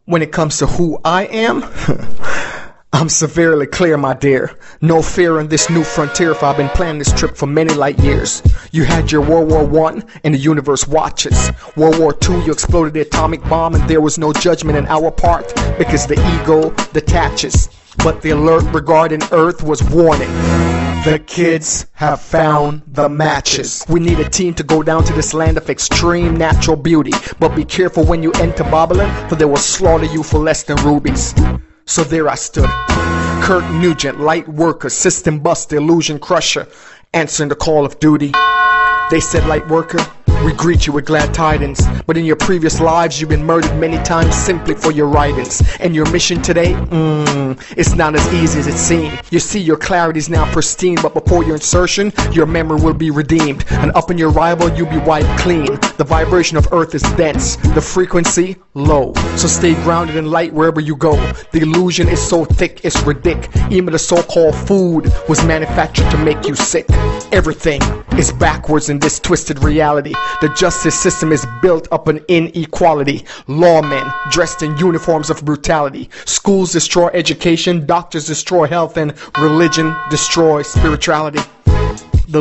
When it comes to who I am, I'm severely clear, my dear. No fear in this new frontier, for I've been planning this trip for many light years. You had your World War I and the universe watches. World War II, you exploded the atomic bomb, and there was no judgment in our part because the ego detaches. But the alert regarding Earth was warning. The kids have found the matches. We need a team to go down to this land of extreme natural beauty. But be careful when you enter Babylon, for they will slaughter you for less than rubies. So there I stood, Kirk Nugent, light worker, system buster, illusion crusher, answering the call of duty. They said, light worker, we greet you with glad tidings, but in your previous lives you've been murdered many times simply for your writings. And your mission today, it's not as easy as it seemed. You see, your clarity is now pristine, but before your insertion, your memory will be redeemed. And up in your arrival, you'll be wiped clean. The vibration of Earth is dense, the frequency low. So stay grounded in light wherever you go. The illusion is so thick, it's ridiculous. Even the so-called food was manufactured to make you sick. Everything is backwards in this twisted reality. The justice system is built up on inequality. Lawmen dressed in uniforms of brutality. Schools destroy education, doctors destroy health, and religion destroys spirituality. The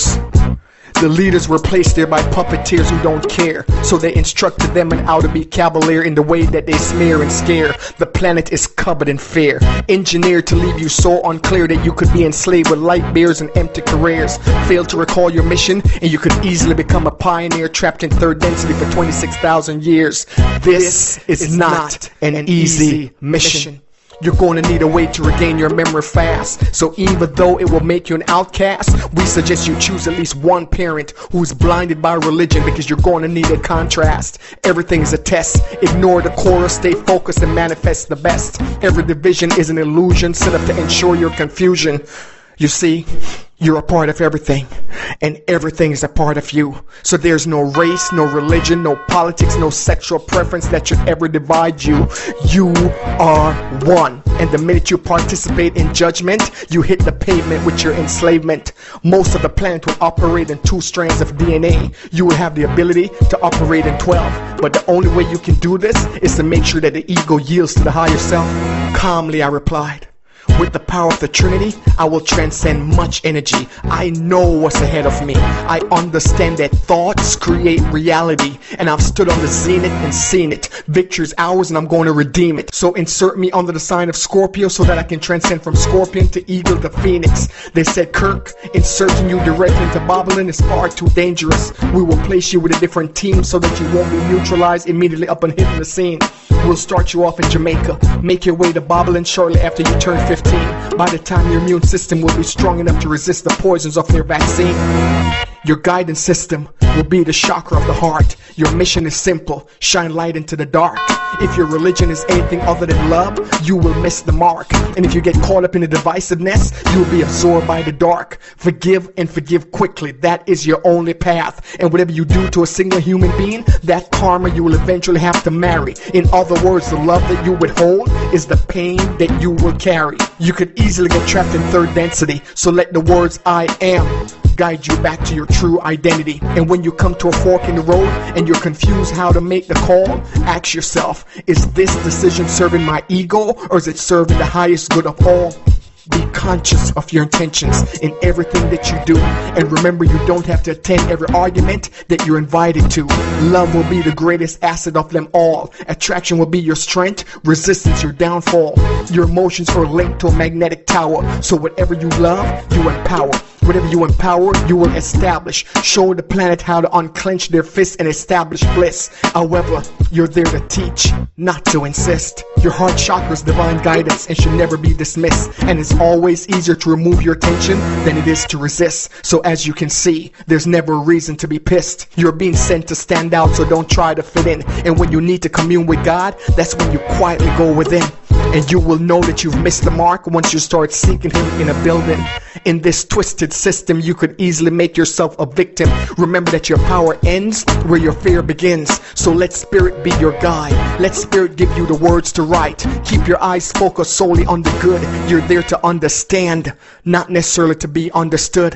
leaders were placed there by puppeteers who don't care. So they instructed them on how to be cavalier in the way that they smear and scare. The planet is covered in fear, engineered to leave you so unclear that you could be enslaved with light beers and empty careers. Fail to recall your mission and you could easily become a pioneer trapped in third density for 26,000 years. This is not an easy mission. You're going to need a way to regain your memory fast. So even though it will make you an outcast, we suggest you choose at least one parent who's blinded by religion, because you're going to need a contrast. Everything is a test. Ignore the chorus, stay focused and manifest the best. Every division is an illusion set up to ensure your confusion. You see, you're a part of everything, and everything is a part of you. So there's no race, no religion, no politics, no sexual preference that should ever divide you. You are one. And the minute you participate in judgment, you hit the pavement with your enslavement. Most of the planet will operate in 2 strands of DNA. You will have the ability to operate in 12. But the only way you can do this is to make sure that the ego yields to the higher self. Calmly I replied, with the power of the Trinity, I will transcend much energy. I know what's ahead of me. I understand that thoughts create reality, and I've stood on the zenith and seen it. Victory is ours, and I'm going to redeem it. So insert me under the sign of Scorpio so that I can transcend from Scorpion to Eagle to Phoenix. They said, Kirk, inserting you directly into Babylon is far too dangerous. We will place you with a different team so that you won't be neutralized immediately upon hitting the scene. We'll start you off in Jamaica. Make your way to Babylon shortly after you turn 15. By the time your immune system will be strong enough to resist the poisons of their vaccine. Your guidance system will be the chakra of the heart. Your mission is simple: shine light into the dark. If your religion is anything other than love, you will miss the mark. And if you get caught up in the divisiveness, you will be absorbed by the dark. Forgive and forgive quickly. That is your only path. And whatever you do to a single human being, that karma you will eventually have to marry. In other words, the love that you withhold is the pain that you will carry. You could easily get trapped in third density, so let the words I am guide you back to your true identity. And when you come to a fork in the road and you're confused how to make the call, ask yourself, is this decision serving my ego, or is it serving the highest good of all? Be conscious of your intentions in everything that you do. And remember, you don't have to attend every argument that you're invited to. Love will be the greatest asset of them all. Attraction will be your strength, resistance your downfall. Your emotions are linked to a magnetic tower. So whatever you love, you empower. Whatever you empower, you will establish. Show the planet how to unclench their fists and establish bliss. However, you're there to teach, not to insist. Your heart chakra is divine guidance and should never be dismissed. And it's always easier to remove your attention than it is to resist. So as you can see, there's never a reason to be pissed. You're being sent to stand out, so don't try to fit in. And when you need to commune with God, that's when you quietly go within. And you will know that you've missed the mark once you start seeking him in a building. In this twisted system, you could easily make yourself a victim. Remember that your power ends where your fear begins. So let spirit be your guide. Let spirit give you the words to write. Keep your eyes focused solely on the good. You're there to understand, not necessarily to be understood.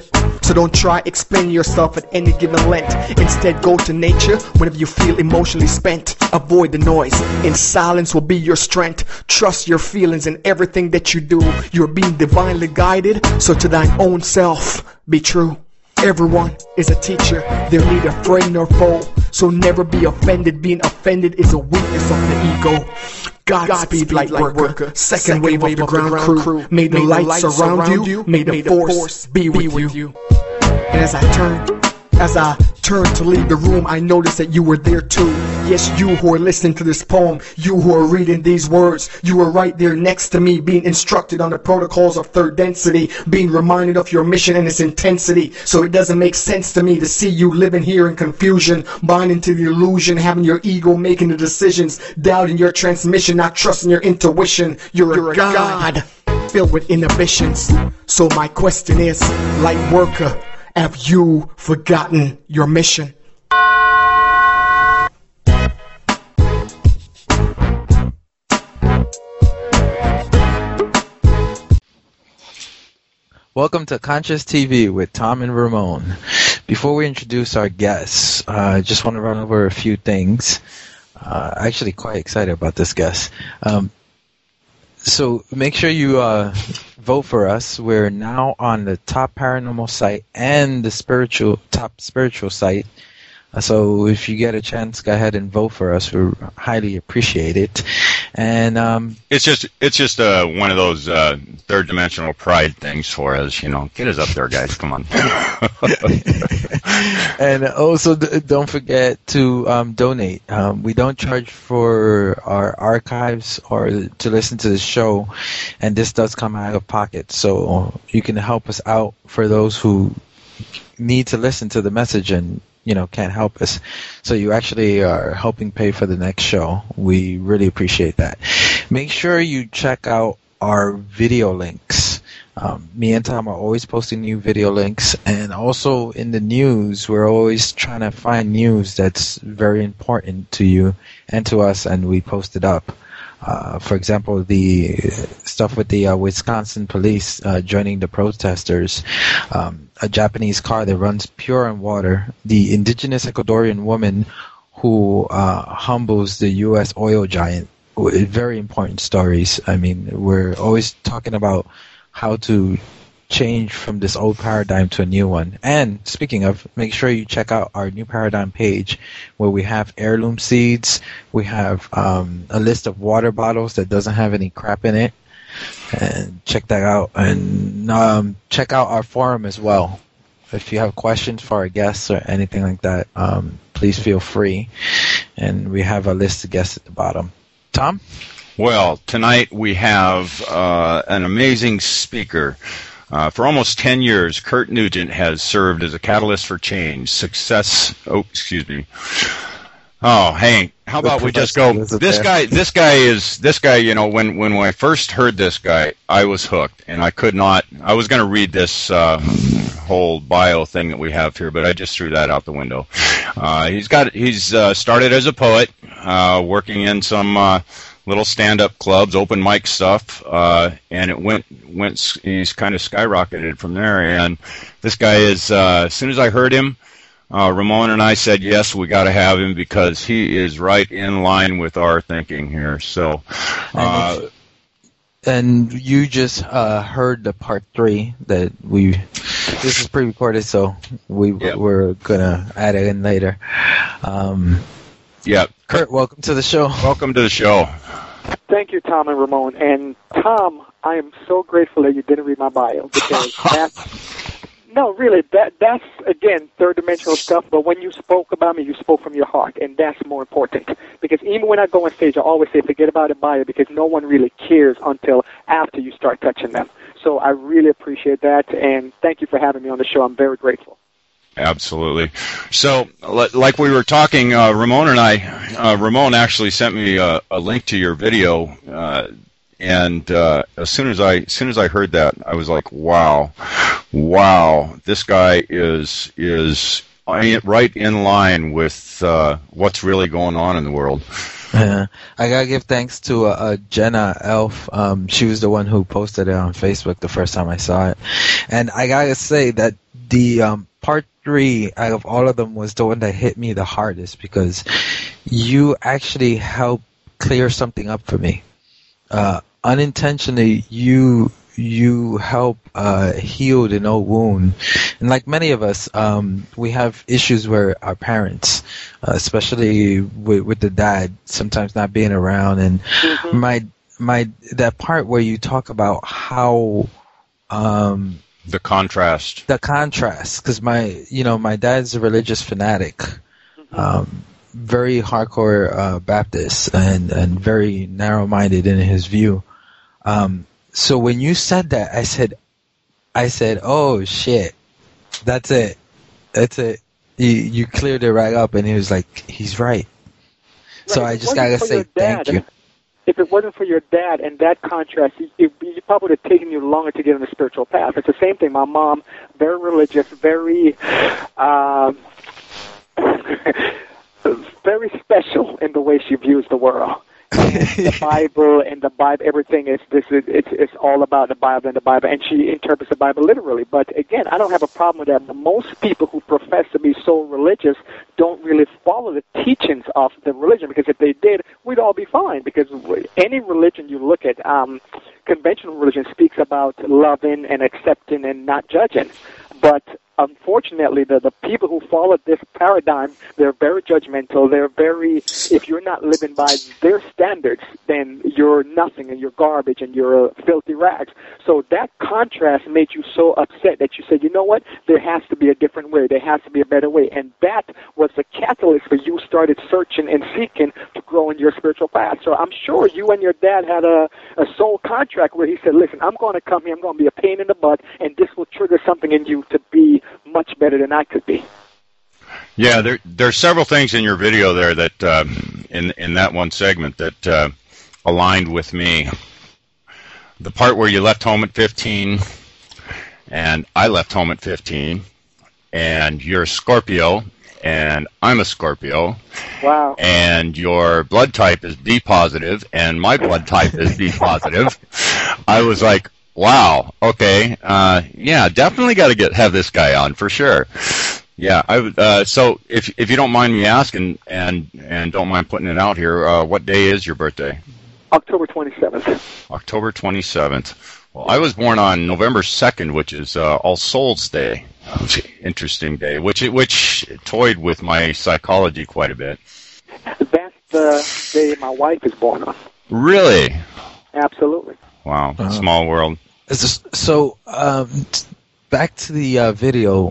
So don't try explaining yourself at any given length. Instead, go to nature whenever you feel emotionally spent. Avoid the noise, and silence will be your strength. Trust your feelings in everything that you do. You're being divinely guided, so to thine own self be true. Everyone is a teacher, they're neither friend nor foe. So never be offended, being offended is a weakness of the ego. Godspeed, light worker, second wave of the ground crew. May the light surround you, may the force be with you. And as I turned to leave the room, I noticed that you were there too. Yes, you who are listening to this poem, you who are reading these words, you were right there next to me, being instructed on the protocols of third density, being reminded of your mission and its intensity. So it doesn't make sense to me to see you living here in confusion, buying into the illusion, having your ego making the decisions, doubting your transmission, not trusting your intuition. You're a god filled with inhibitions. So my question is, light worker, have you forgotten your mission? Welcome to Conscious TV with Tom and Ramon. Before we introduce our guests, I just want to run over a few things. Actually quite excited about this guest. So make sure you vote for us. We're now on the top paranormal site and the top spiritual site. So if you get a chance, go ahead and vote for us. We highly appreciate it. And it's just one of those third dimensional pride things for us, you know. Get us up there, guys. Come on. And also don't forget to donate. We don't charge for our archives or to listen to the show, and this does come out of pocket. So you can help us out for those who need to listen to the message and can't help us. So you actually are helping pay for the next show. We really appreciate that. Make sure you check out our video links. Me and Tom are always posting new video links, and also in the news, we're always trying to find news that's very important to you and to us, and we post it up. For example, the stuff with the Wisconsin police joining the protesters, a Japanese car that runs pure on water, the indigenous Ecuadorian woman who humbles the U.S. oil giant. Very important stories. I mean, we're always talking about how to change from this old paradigm to a new one. And speaking of, make sure you check out our new paradigm page where we have heirloom seeds. We have a list of water bottles that doesn't have any crap in it. And check that out. And check out our forum as well. If you have questions for our guests or anything like that, please feel free. And we have a list of guests at the bottom. Tom? Well, tonight we have an amazing speaker. For almost 10 years, Kurt Nugent has served as a catalyst for change, success. Oh, excuse me. Oh, hey, how about we just go? This guy. You know, when I first heard this guy, I was hooked, and I could not. I was going to read this whole bio thing that we have here, but I just threw that out the window. He's started as a poet, working in some little stand-up clubs, open mic stuff, and it went. He's kind of skyrocketed from there. And this guy is. As soon as I heard him, Ramon and I said yes, we got to have him because he is right in line with our thinking here. So. And you just heard the part 3 that this is pre-recorded, so we're gonna add it in later. Kurt, welcome to the show. Welcome to the show. Thank you, Tom and Ramon. And Tom, I am so grateful that you didn't read my bio because that's again third-dimensional stuff. But when you spoke about me, you spoke from your heart, and that's more important. Because even when I go on stage, I always say, forget about a bio because no one really cares until after you start touching them. So I really appreciate that, and thank you for having me on the show. I'm very grateful. Absolutely. So, like we were talking, Ramon and I, Ramon actually sent me a link to your video, and as soon as I heard that, I was like, wow, this guy is right in line with what's really going on in the world. I gotta give thanks to Jenna Elf. She was the one who posted it on Facebook the first time I saw it, and I gotta say that the part 3 out of all of them was the one that hit me the hardest, because you actually helped clear something up for me. Unintentionally, you help heal an old wound. And like many of us, we have issues where our parents, especially with the dad, sometimes not being around. And that part where you talk about how the contrast, because my dad's a religious fanatic, very hardcore Baptist, and very narrow-minded in his view. So when you said that, I said, oh shit, that's it. You cleared it right up, and he was like, he's right. So I just gotta say thank you. If it wasn't for your dad and that contrast, it probably would have taken you longer to get on the spiritual path. It's the same thing. My mom, very religious, very very special in the way she views the world. The Bible, everything it's all about the Bible, and she interprets the Bible literally. But again, I don't have a problem with that. But most people who profess to be so religious don't really follow the teachings of the religion, because if they did, we'd all be fine. Because any religion you look at, conventional religion speaks about loving and accepting and not judging. But unfortunately, the people who follow this paradigm, they're very judgmental. They're very, if you're not living by their standards, then you're nothing and you're garbage and you're filthy rags. So that contrast made you so upset that you said, you know what, there has to be a different way. There has to be a better way. And that was the catalyst for you started searching and seeking to grow in your spiritual path. So I'm sure you and your dad had a soul contract where he said, listen, I'm going to come here, I'm going to be a pain in the butt, and this will trigger something in you to be much better than I could be. Yeah, there's several things in your video there that in that one segment that aligned with me. The part where you left home at 15, and I left home at 15, and you're a Scorpio, and I'm a Scorpio. Wow. And your blood type is B positive, and my blood type is B positive. I was like, wow. Okay. Yeah, definitely got to have this guy on for sure. Yeah. So if you don't mind me asking, and don't mind putting it out here, what day is your birthday? October 27th. October 27th. Well, I was born on November 2nd, which is All Souls Day. Interesting day, which toyed with my psychology quite a bit. That's the day my wife is born on. Really? Absolutely. Wow. Small world. So, back to the video.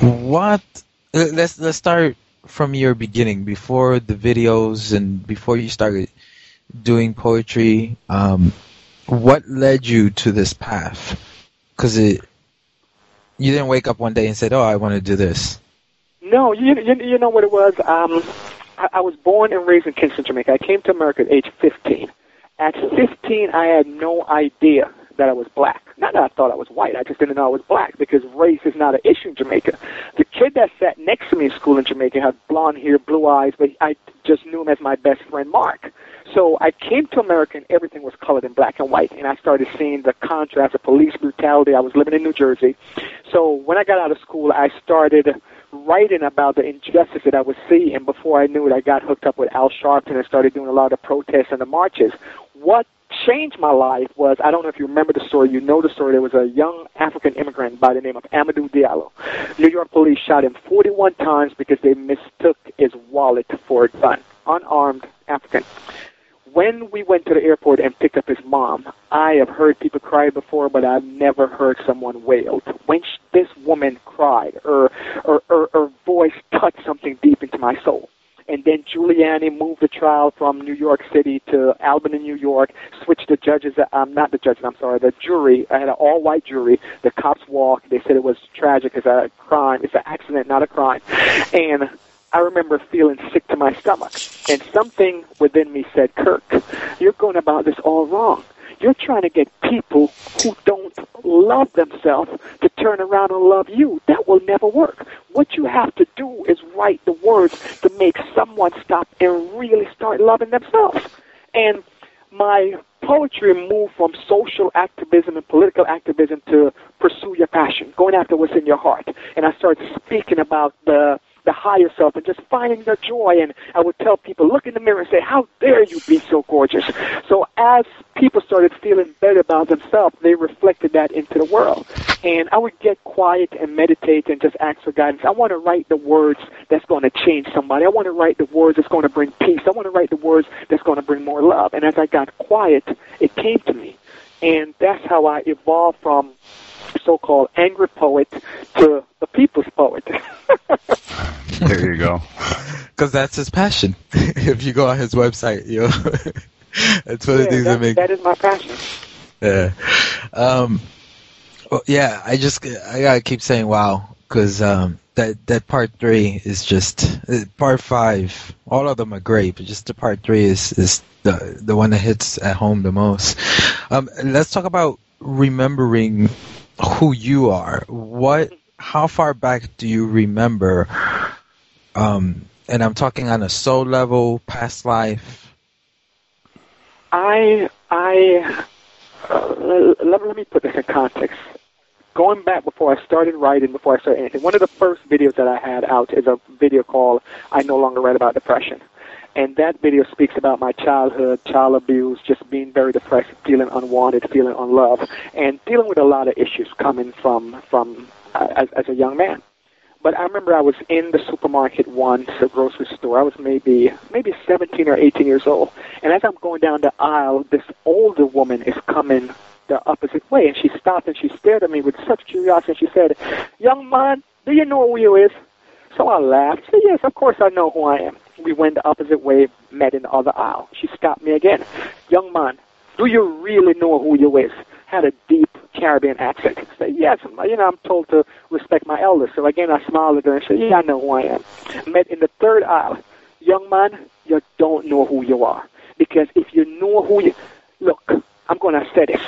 Let's start from your beginning, before the videos and before you started doing poetry. What led you to this path? Because you didn't wake up one day and said, "Oh, I want to do this." No, you know what it was. I was born and raised in Kingston, Jamaica. I came to America at age 15. At 15, I had no idea that I was black. Not that I thought I was white. I just didn't know I was black, because race is not an issue in Jamaica. The kid that sat next to me in school in Jamaica had blonde hair, blue eyes, but I just knew him as my best friend, Mark. So I came to America and everything was colored in black and white, and I started seeing the contrast of police brutality. I was living in New Jersey. So when I got out of school, I started writing about the injustice that I would see, and before I knew it, I got hooked up with Al Sharpton and started doing a lot of protests and the marches. What changed my life was, I don't know if you remember the story, you know the story, there was a young African immigrant by the name of Amadou Diallo. New York police shot him 41 times because they mistook his wallet for a gun. Unarmed African. When we went to the airport and picked up his mom, I have heard people cry before, but I've never heard someone wailed. When this woman cried, her voice touched something deep into my soul. And then Giuliani moved the trial from New York City to Albany, New York, switched the judges, the jury. I had an all-white jury. The cops walked. They said it was tragic. It's a crime. It's an accident, not a crime. And I remember feeling sick to my stomach. And something within me said, Kirk, you're going about this all wrong. You're trying to get people who don't love themselves to turn around and love you. That will never work. What you have to do is write the words to make someone stop and really start loving themselves. And my poetry moved from social activism and political activism to pursue your passion, going after what's in your heart. And I started speaking about the higher self and just finding the joy. And I would tell people, look in the mirror and say, how dare you be so gorgeous? So as people started feeling better about themselves, they reflected that into the world. And I would get quiet and meditate and just ask for guidance. I want to write the words that's going to change somebody. I want to write the words that's going to bring peace. I want to write the words that's going to bring more love. And as I got quiet, it came to me. And that's how I evolved from so-called angry poet to the people's poet. There you go. Because that's his passion. If you go on his website, that's one of the things that is my passion. Yeah. Well, yeah, I gotta keep saying wow, because that part 3 is just part 5. All of them are great, but just the part 3 is the one that hits at home the most. Let's talk about remembering who you are. How far back do you remember? And I'm talking on a soul level, past life. Let me put this in context. Going back before I started writing, before I started anything, one of the first videos that I had out is a video called I No Longer Write About Depression. And that video speaks about my childhood, child abuse, just being very depressed, feeling unwanted, feeling unloved, and dealing with a lot of issues coming from as a young man. But I remember I was in the supermarket once, a grocery store. I was maybe 17 or 18 years old. And as I'm going down the aisle, this older woman is coming the opposite way. And she stopped and she stared at me with such curiosity. And she said, "Young man, do you know who you is?" So I laughed. I said, "Yes, of course I know who I am." We went the opposite way, met in the other aisle. She stopped me again. "Young man, do you really know who you is?" Had a deep Caribbean accent. I said, "Yes, I'm told to respect my elders." So again, I smiled at her and said, "Yeah, I know who I am." Met in the third aisle. "Young man, you don't know who you are. Because if you know who you... Look, I'm going to say this.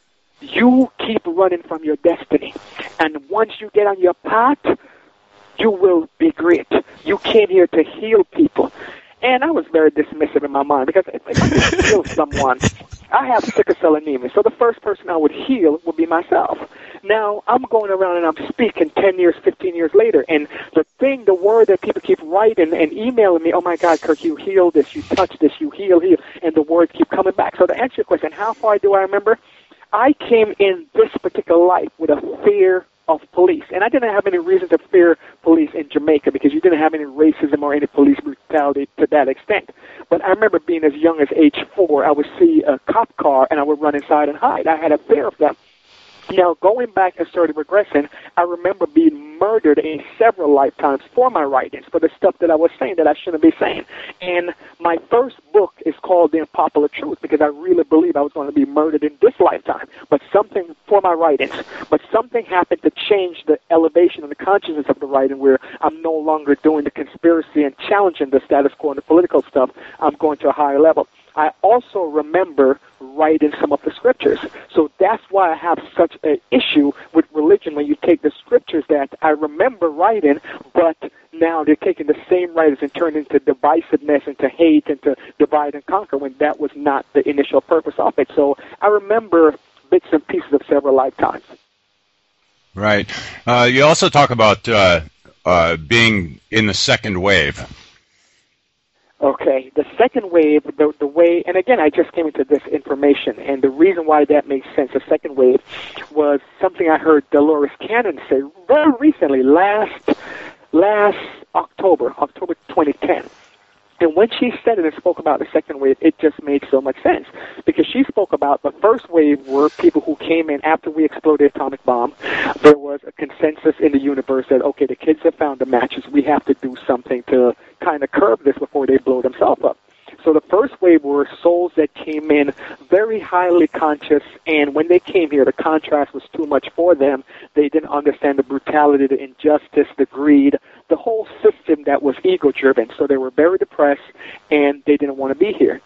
You keep running from your destiny. And once you get on your path, you will be great. You came here to heal people." And I was very dismissive in my mind because if I could heal someone, I have sickle cell anemia, so the first person I would heal would be myself. Now, I'm going around and I'm speaking 10 years, 15 years later, and the word that people keep writing and emailing me, "Oh my God, Kirk, you healed this, you touched this, you heal," and the words keep coming back. So to answer your question, how far do I remember? I came in this particular life with a fear of police. And I didn't have any reason to fear police in Jamaica because you didn't have any racism or any police brutality to that extent. But I remember being as young as age 4, I would see a cop car and I would run inside and hide. I had a fear of them. Now, going back and started regressing, I remember being murdered in several lifetimes for my writings, for the stuff that I was saying that I shouldn't be saying. And my first book is called The Unpopular Truth because I really believe I was going to be murdered in this lifetime, but something for my writings. But something happened to change the elevation and the consciousness of the writing where I'm no longer doing the conspiracy and challenging the status quo and the political stuff. I'm going to a higher level. I also remember writing some of the scriptures. So that's why I have such an issue with religion when you take the scriptures that I remember writing, but now they're taking the same writers and turning into divisiveness, into hate, and to divide and conquer when that was not the initial purpose of it. So I remember bits and pieces of several lifetimes. Right. You also talk about being in the second wave. Okay, the second wave, the way, and again, I just came into this information, and the reason why that makes sense, the second wave, was something I heard Dolores Cannon say very recently, last October 2010. And when she said it and spoke about the second wave, it just made so much sense. Because she spoke about the first wave were people who came in after we exploded the atomic bomb. There was a consensus in the universe that, okay, the kids have found the matches. We have to do something to kind of curb this before they blow themselves up. So the first wave were souls that came in very highly conscious, and when they came here, the contrast was too much for them. They didn't understand the brutality, the injustice, the greed, the whole system that was ego-driven. So they were very depressed, and they didn't want to be here.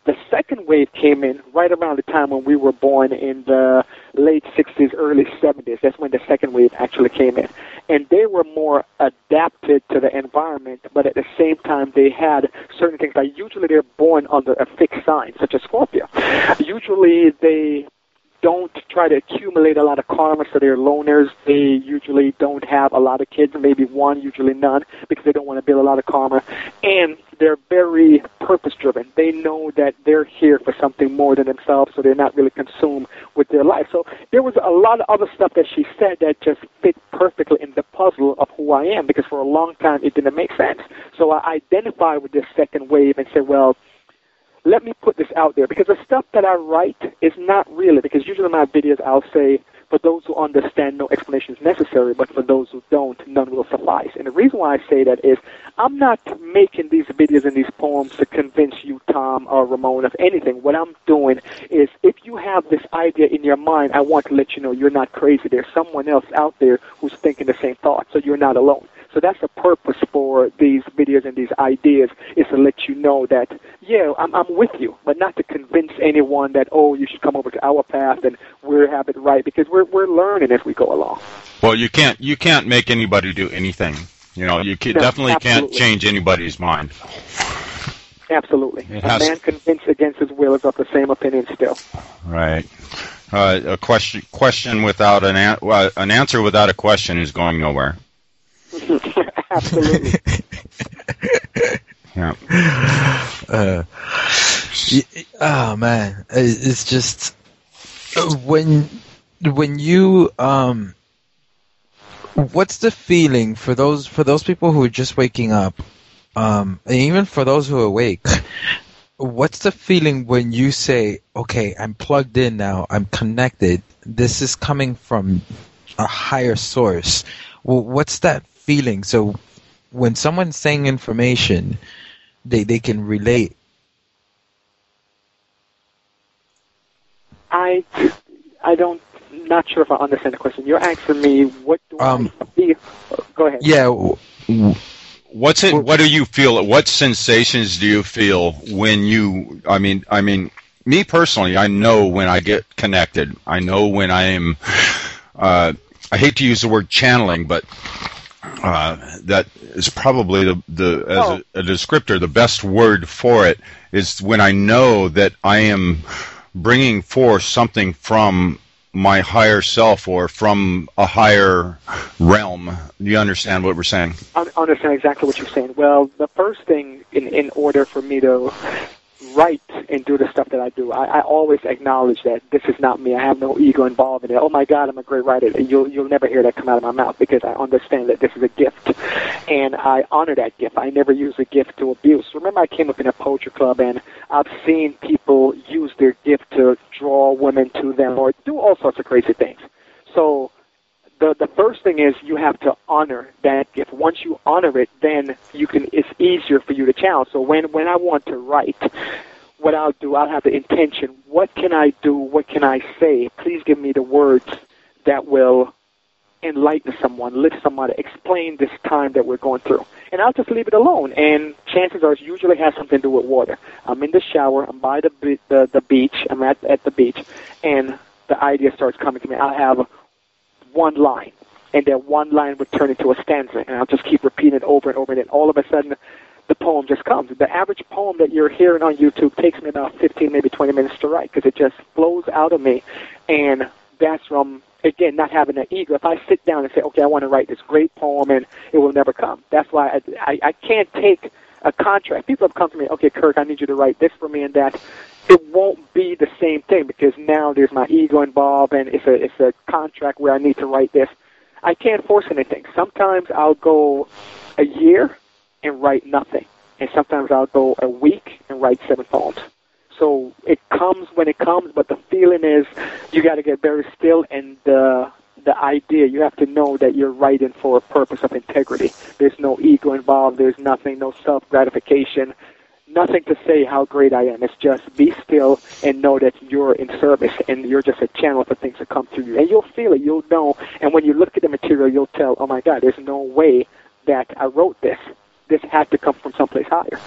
The second wave came in right around the time when we were born in the late 60s, early 70s. That's when the second wave actually came in. And they were more adapted to the environment, but at the same time they had certain things. Like usually they're born under a fixed sign, such as Scorpio. Usually they don't try to accumulate a lot of karma, so they're loners. They usually don't have a lot of kids, maybe one, usually none, because they don't want to build a lot of karma. And they're very purpose-driven. They know that they're here for something more than themselves, so they're not really consumed with their life. So there was a lot of other stuff that she said that just fit perfectly in the puzzle of who I am, because for a long time it didn't make sense. So I identified with this second wave and said, well, let me put this out there, because the stuff that I write is not really, because usually in my videos I'll say, for those who understand, no explanation is necessary, but for those who don't, none will suffice. And the reason why I say that is I'm not making these videos and these poems to convince you, Tom or Ramon, of anything. What I'm doing is, if you have this idea in your mind, I want to let you know you're not crazy. There's someone else out there who's thinking the same thought, so you're not alone. So that's the purpose for these videos and these ideas, is to let you know that, yeah, I'm with you, but not to convince anyone that, oh, you should come over to our path and we'll have it right, because we're learning as we go along. Well, you can't make anybody do anything. You know, you definitely can't change anybody's mind. Absolutely. A man convinced against his will is of the same opinion still. Right. A question without an answer without a question is going nowhere. Absolutely. Yeah. Oh man, it's just when you what's the feeling for those people who are just waking up, and even for those who are awake? What's the feeling when you say, "Okay, I'm plugged in now. I'm connected. This is coming from a higher source." Well, what's that feeling? So when someone's saying information, they can relate. Not sure if I understand the question. You're asking me what do I feel? Go ahead. Yeah. What do you feel? What sensations do you feel when you? I mean, me personally, I know when I get connected. I know when I am. I hate to use the word channeling, but that is probably as a descriptor, the best word for it is when I know that I am bringing forth something from my higher self or from a higher realm. Do you understand what we're saying? I understand exactly what you're saying. Well, the first thing in order for me to write and do the stuff that I do, I always acknowledge that this is not me. I have no ego involved in it. Oh my God, I'm a great writer. You'll never hear that come out of my mouth, because I understand that this is a gift, and I honor that gift. I never use a gift to abuse. Remember, I came up in a poetry club, and I've seen people use their gift to draw women to them or do all sorts of crazy things. So the first thing is you have to honor that gift. Once you honor it, then it's easier for you to channel. So when I want to write, what I'll do, I'll have the intention, what can I do, what can I say? Please give me the words that will enlighten someone, lift someone, explain this time that we're going through. And I'll just leave it alone. And chances are it usually has something to do with water. I'm in the shower, I'm by the beach, I'm at the beach, and the idea starts coming to me. I'll have one line, and that one line would turn into a stanza, and I'll just keep repeating it over and over, and then all of a sudden the poem just comes. The average poem that you're hearing on YouTube takes me about 15, maybe 20 minutes to write, because it just flows out of me, and that's from, again, not having an ego. If I sit down and say, okay, I want to write this great poem, and it will never come. That's why I can't take a contract. People have come to me, okay, Kirk, I need you to write this for me and that. It won't be the same thing, because now there's my ego involved, and it's a contract where I need to write this. I can't force anything. Sometimes I'll go a year and write nothing, and sometimes I'll go a week and write 7 poems. So it comes when it comes, but the feeling is you got to get very still, and the idea, you have to know that you're writing for a purpose of integrity. There's no ego involved. There's nothing, no self-gratification, nothing to say how great I am. It's just be still and know that you're in service, and you're just a channel for things to come through you. And you'll feel it. You'll know. And when you look at the material, you'll tell, oh, my God, there's no way that I wrote this. This had to come from someplace higher.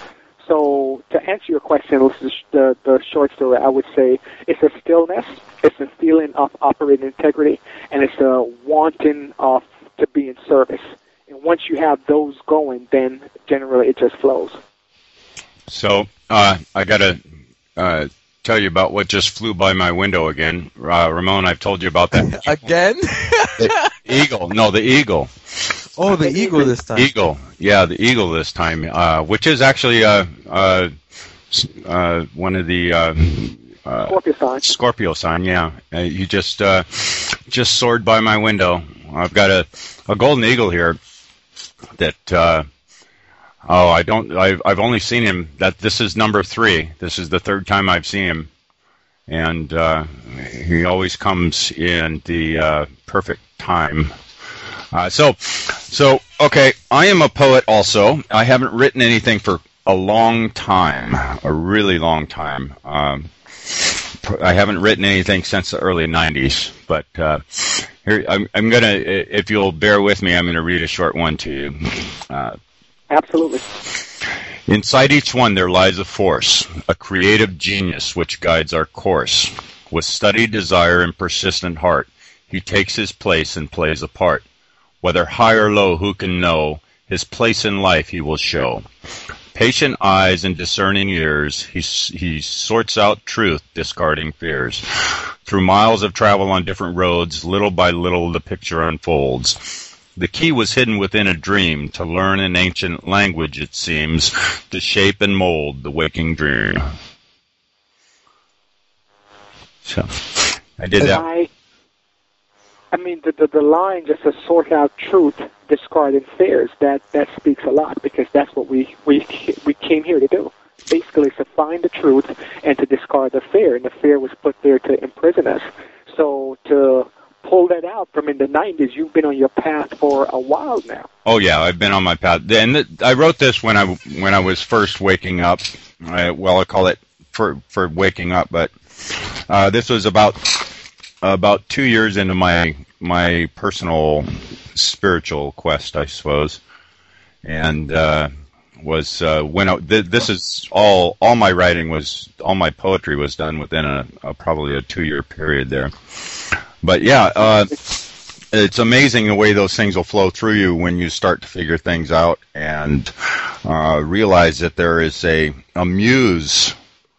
So to answer your question, the short story, I would say it's a stillness, it's a feeling of operating integrity, and it's a wanting of to be in service. And once you have those going, then generally it just flows. So I got to tell you about what just flew by my window again. Ramon, I've told you about that. Again? The eagle. No, the eagle. Oh, the eagle this time. Eagle. Yeah, the eagle this time, which is actually one of the Scorpio sign. Scorpio sign, yeah. You just soared by my window. I've got a golden eagle here that I've only seen him. This is number 3. This is the 3rd time I've seen him, and he always comes in the perfect time. So okay, I am a poet also. I haven't written anything for a long time, a really long time. I haven't written anything since the early 90s, but here I'm going to, if you'll bear with me, I'm going to read a short one to you. Absolutely. Inside each one there lies a force, a creative genius which guides our course. With studied desire and persistent heart, he takes his place and plays a part. Whether high or low, who can know? His place in life he will show. Patient eyes and discerning ears, he sorts out truth, discarding fears. Through miles of travel on different roads, little by little the picture unfolds. The key was hidden within a dream, to learn an ancient language, it seems, to shape and mold the waking dream. So, I did that. I mean, the line just to sort out truth, discarding fears, that speaks a lot, because that's what we came here to do. Basically, to find the truth and to discard the fear, and the fear was put there to imprison us. So to pull that out from in the 90s, you've been on your path for a while now. Oh yeah, I've been on my path. And I wrote this when I was first waking up. I call it for waking up, but this was about 2 years into my personal spiritual quest, I suppose, and this is all my writing was, all my poetry was done within probably a 2-year period there. But yeah, it's amazing the way those things will flow through you when you start to figure things out and realize that there is a muse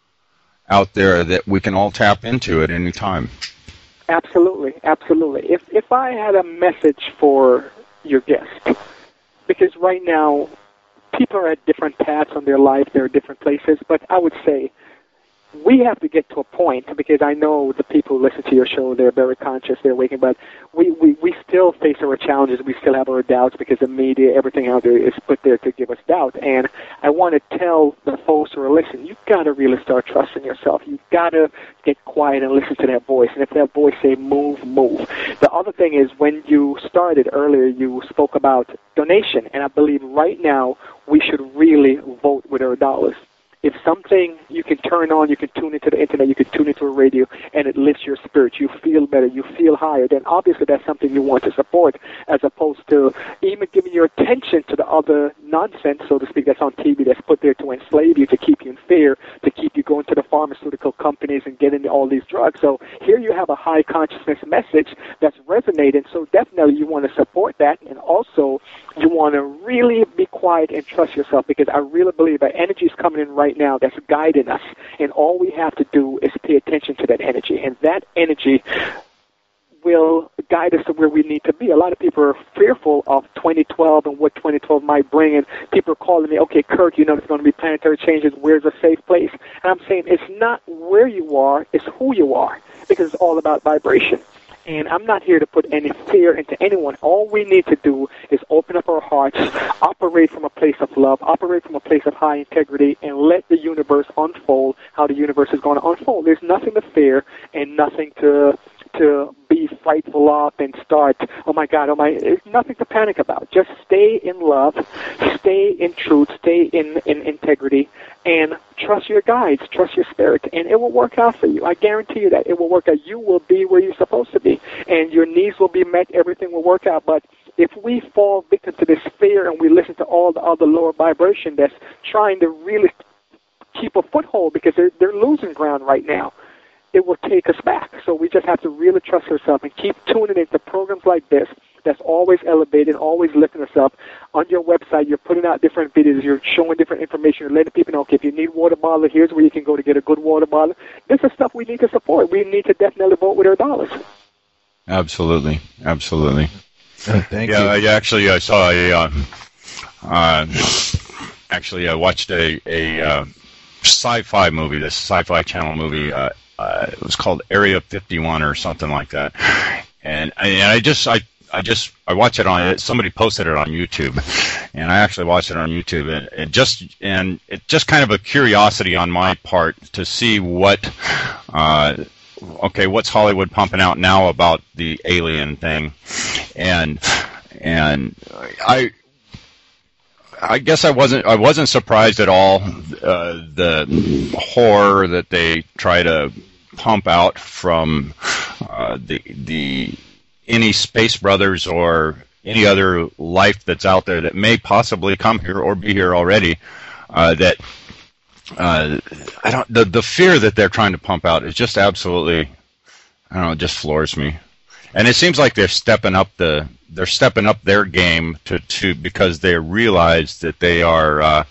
out there that we can all tap into at any time. Absolutely, absolutely. If I had a message for your guest, because right now people are at different paths on their life, they're at different places, but I would say we have to get to a point, because I know the people who listen to your show, they're very conscious, they're waking, but we still face our challenges, we still have our doubts, because the media, everything out there is put there to give us doubt. And I want to tell the folks who are listening, you've got to really start trusting yourself. You've got to get quiet and listen to that voice. And if that voice say move, move. The other thing is, when you started earlier, you spoke about donation, and I believe right now we should really vote with our dollars. If something you can turn on, you can tune into the internet, you can tune into a radio, and it lifts your spirit, you feel better, you feel higher, then obviously that's something you want to support, as opposed to even giving your attention to the other nonsense, so to speak, that's on TV, that's put there to enslave you, to keep you in fear, to keep you going to the pharmaceutical companies and getting all these drugs. So here you have a high consciousness message that's resonating, so definitely you want to support that, and also you want to really be quiet and trust yourself, because I really believe that energy is coming in right now that's guiding us, and all we have to do is pay attention to that energy, and that energy will guide us to where we need to be. A lot of people are fearful of 2012 and what 2012 might bring, and people are calling me, okay, Kurt, you know there's going to be planetary changes, where's a safe place? And I'm saying it's not where you are, it's who you are, because it's all about vibration. And I'm not here to put any fear into anyone. All we need to do is open up our hearts, operate from a place of love, operate from a place of high integrity, and let the universe unfold how the universe is going to unfold. There's nothing to fear and nothing to be frightful of and start, there's nothing to panic about. Just stay in love, stay in truth, stay in integrity, and trust your guides, trust your spirit, and it will work out for you. I guarantee you that it will work out. You will be where you're supposed to be, and your needs will be met, everything will work out. But if we fall victim to this fear and we listen to all the other lower vibration that's trying to really keep a foothold because they're losing ground right now, it will take us back. So we just have to really trust ourselves and keep tuning into programs like this that's always elevating, always lifting us up. On your website, you're putting out different videos, you're showing different information, you're letting people know, okay, if you need water bottle, here's where you can go to get a good water bottle. This is stuff we need to support. We need to definitely vote with our dollars. Absolutely. Thank you. Yeah, actually, I saw I watched a sci-fi movie, this Sci-Fi Channel movie. It was called Area 51 or something like that. And I watched it on. Somebody posted it on YouTube, and I actually watched it on YouTube. And it just kind of a curiosity on my part to see what's Hollywood pumping out now about the alien thing, and I guess I wasn't surprised at all the horror that they try to pump out from any Space Brothers or any other life that's out there that may possibly come here or be here already. The fear that they're trying to pump out is just absolutely, I don't know, it just floors me. And it seems like they're stepping up their game to because they realize that they are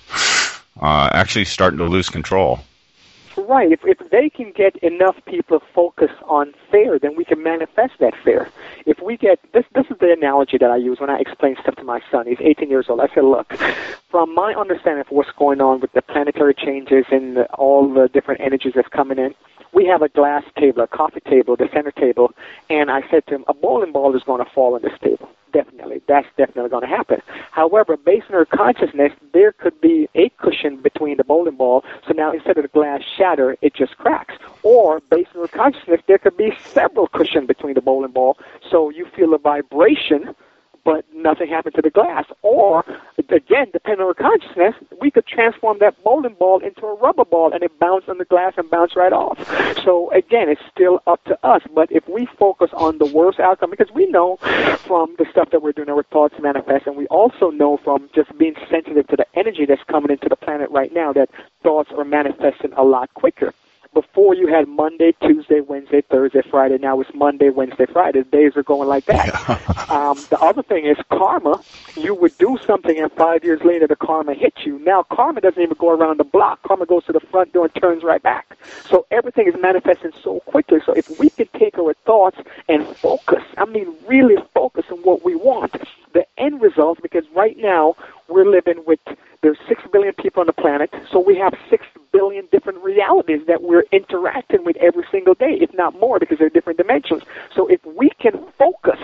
actually starting to lose control. Right. If they can get enough people focused on fear, then we can manifest that fear. If we get this is the analogy that I use when I explain stuff to my son. He's 18 years old. I said, look, from my understanding of what's going on with the planetary changes and all the different energies that's coming in, we have a glass table, a coffee table, the center table, and I said to him, a bowling ball is going to fall on this table. Definitely. That's definitely going to happen. However, based on our consciousness, there could be a cushion between the bowling ball, so now instead of the glass shatter, it just cracks. Or, based on our consciousness, there could be several cushions between the bowling ball, so you feel a vibration, but nothing happened to the glass. Or, again, depending on our consciousness, we could transform that bowling ball into a rubber ball, and it bounced on the glass and bounced right off. So, again, it's still up to us. But if we focus on the worst outcome, because we know from the stuff that we're doing, our thoughts manifest, and we also know from just being sensitive to the energy that's coming into the planet right now that thoughts are manifesting a lot quicker. Before you had Monday, Tuesday, Wednesday, Thursday, Friday. Now it's Monday, Wednesday, Friday. The days are going like that. The other thing is karma. You would do something and 5 years later the karma hits you. Now karma doesn't even go around the block. Karma goes to the front door and turns right back. So everything is manifesting so quickly. So if we can take our thoughts and focus, really focus on what we want, the end result, because right now we're living with, there's 6 billion people on the planet, so we have 6 billion different realities that we're interacting with every single day, if not more, because they're different dimensions. So if we can focus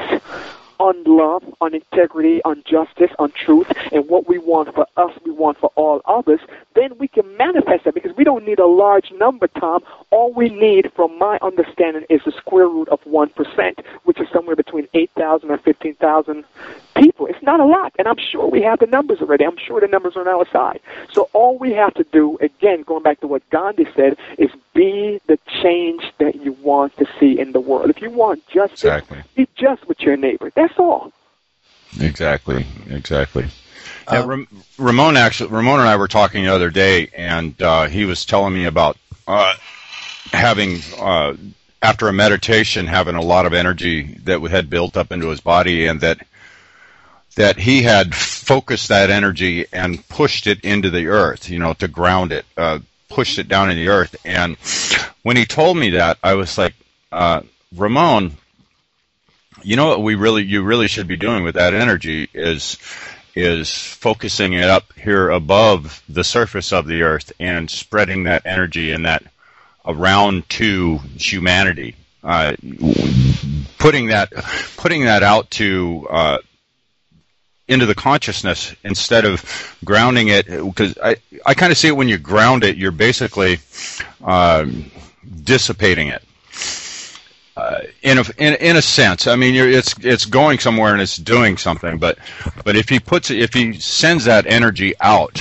on love, on integrity, on justice, on truth, and what we want for us, we want for all others, then we can manifest that, because we don't need a large number, Tom. All we need, from my understanding, is the square root of 1%, which is somewhere between 8,000 and 15,000 people. It's not a lot, and I'm sure we have the numbers already. I'm sure the numbers are on our side. So all we have to do, again, going back to what Gandhi said, is be the change that you want to see in the world. If you want justice, be just with your neighbor. That's all. Exactly. Yeah, Ramon and I were talking the other day, and he was telling me about having, after a meditation, having a lot of energy that had built up into his body, and that he had focused that energy and pushed it into the earth, to ground it, pushed it down in the earth. And when he told me that, I was like, Ramon, you know what you really should be doing with that energy is focusing it up here above the surface of the earth and spreading that energy and that around to humanity, putting that out to into the consciousness instead of grounding it, because I kind of see it when you ground it, you're basically dissipating it. In a sense, it's going somewhere and it's doing something. But if he sends that energy out,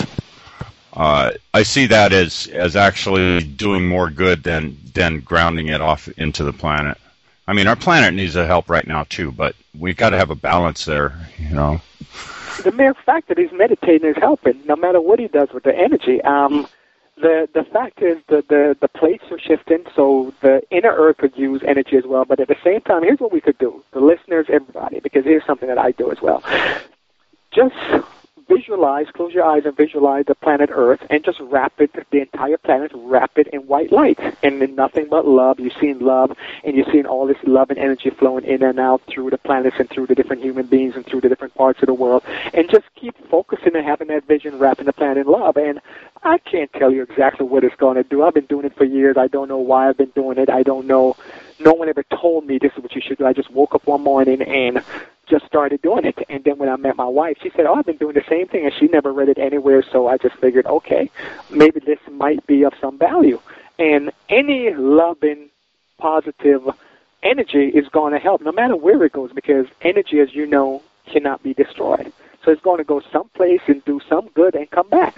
I see that as actually doing more good than grounding it off into the planet. Our planet needs the help right now too, but we've got to have a balance there, The mere fact that he's meditating is helping, no matter what he does with the energy. The fact is that the plates are shifting, so the inner Earth could use energy as well. But at the same time, here's what we could do, the listeners, everybody, because here's something that I do as well. Just visualize, close your eyes and visualize the planet Earth, and just wrap it, the entire planet, wrap it in white light, and in nothing but love. You're seeing love, and you're seeing all this love and energy flowing in and out through the planets and through the different human beings and through the different parts of the world, and just keep focusing and having that vision, wrapping the planet in love. And I can't tell you exactly what it's going to do. I've been doing it for years. I don't know why I've been doing it. I don't know. No one ever told me this is what you should do. I just woke up one morning and just started doing it. And then when I met my wife, she said, I've been doing the same thing, and she never read it anywhere, so I just figured, okay, maybe this might be of some value. And any loving, positive energy is going to help, no matter where it goes, because energy, as you know, cannot be destroyed. So it's going to go someplace and do some good and come back.